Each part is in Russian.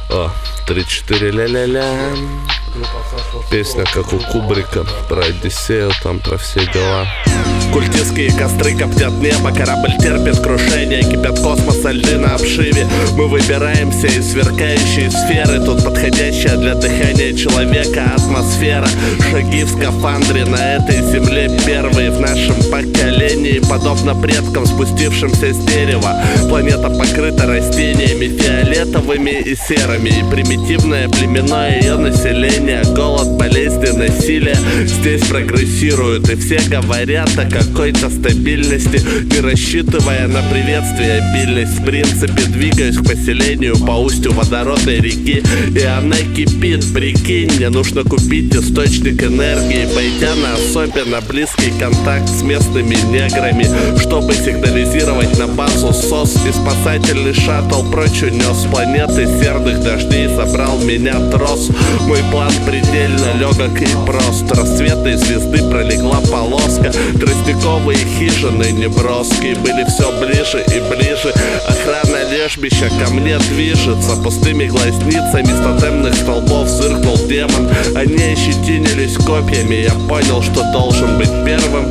О, 3-4 ля-ля-ля. Песня как у Кубрика про Одиссею, там про все дела. Культистские костры коптят небо, корабль терпит крушение, кипят космоса льды на обшиве. Мы выбираемся из сверкающей сферы, тут подходящая для дыхания человека атмосфера. Шаги в скафандре на этой земле первые в нашем поколении, подобно предкам, спустившимся с дерева. Планета покрыта растениями фиолетовыми и серыми, и примитивное племенное ее население, голод, болезни, насилие здесь прогрессируют, и все говорят о какой-то стабильности, не рассчитывая на приветствие, обильность. В принципе, двигаюсь к поселению по устью водородной реки, и она кипит, прикинь. Мне нужно купить источник энергии, пойдя на особенно близкий контакт с местными неграми, чтобы сигнализировать на базу СОС. И спасательный шаттл прочь унес с планеты серных дождей, собрал меня трос. Мой план предельно легок и прост. Рассветной звезды пролегла полоска. Тростниковые хижины неброские были все ближе и ближе. Охрана лежбища ко мне движется. Пустыми глазницами с тотемных столбов зыркнул демон. Они ощетинились копьями. Я понял, что должен быть первым.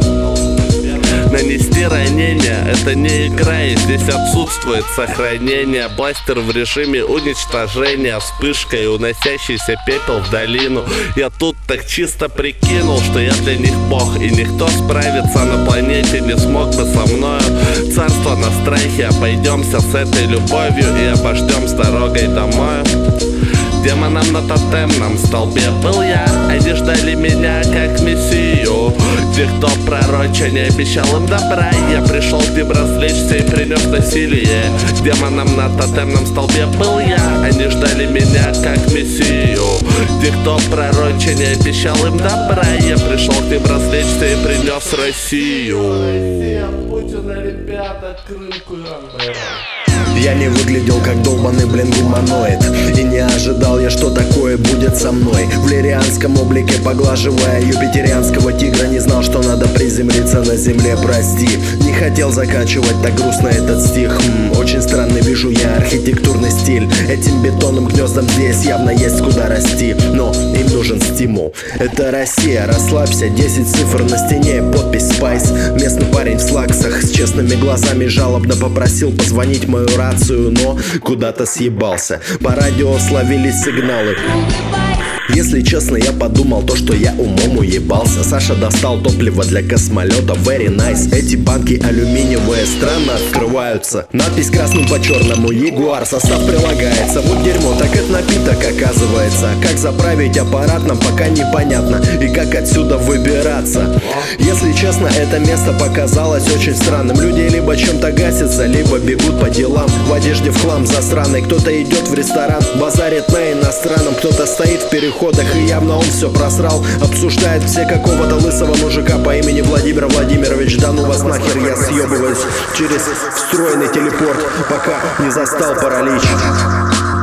Нанести ранение — это не игра, и здесь отсутствует сохранение. Бластер в режиме уничтожения, вспышкой уносящийся пепел в долину. Я тут так чисто прикинул, что я для них бог, и никто справиться на планете не смог бы со мною. Царство на страхе, обойдемся с этой любовью и обождем с дорогой домой. Демоном на тотемном столбе был я, они ждали меня как мессию. Те, кто пророча, не обещал им добра, я пришел к ним развлечься и принес насилие. Демоном на тотемном столбе был я, они ждали меня как мессию. Те, кто пророча, не обещал им добра, я пришел к ним развлечься и принес Россию. Россия, Путина, ребята, Крымку и Андера. Я не выглядел как долбаный, гуманоид, и не ожидал я, что такое будет со мной. В лирианском облике, поглаживая юпитерианского тигра, не знал, что надо приземлиться на земле, прости. Не хотел заканчивать так грустно этот стих. Очень странный вижу я архитектурный стиль. Этим бетонным гнездам здесь явно есть куда расти, но им нужен стимул. Это Россия, расслабься, 10 цифр на стене, подпись Спайс. Местный парень в слаксах с честными глазами жалобно попросил позвонить мою рацию, но куда-то съебался. По радио словились сигналы. Если честно, я подумал то, что я умом уебался. Саша достал топливо для космолета, very nice. Эти банки алюминиевые странно открываются. Надпись красным по черному, Ягуар, состав прилагается. Вот дерьмо, так это напиток оказывается. Как заправить аппарат нам пока непонятно, и как отсюда выбираться. Если честно, это место показалось очень странным. Люди либо чем-то гасятся, либо бегут по делам в одежде в хлам засраной. Кто-то идет в ресторан, базарит на иностранном. Кто-то стоит в переходах, и явно он все просрал. Обсуждает все какого-то лысого мужика по имени Владимир Владимирович. Да ну вас нахер, я съебываюсь через встроенный телепорт, пока не застал паралич.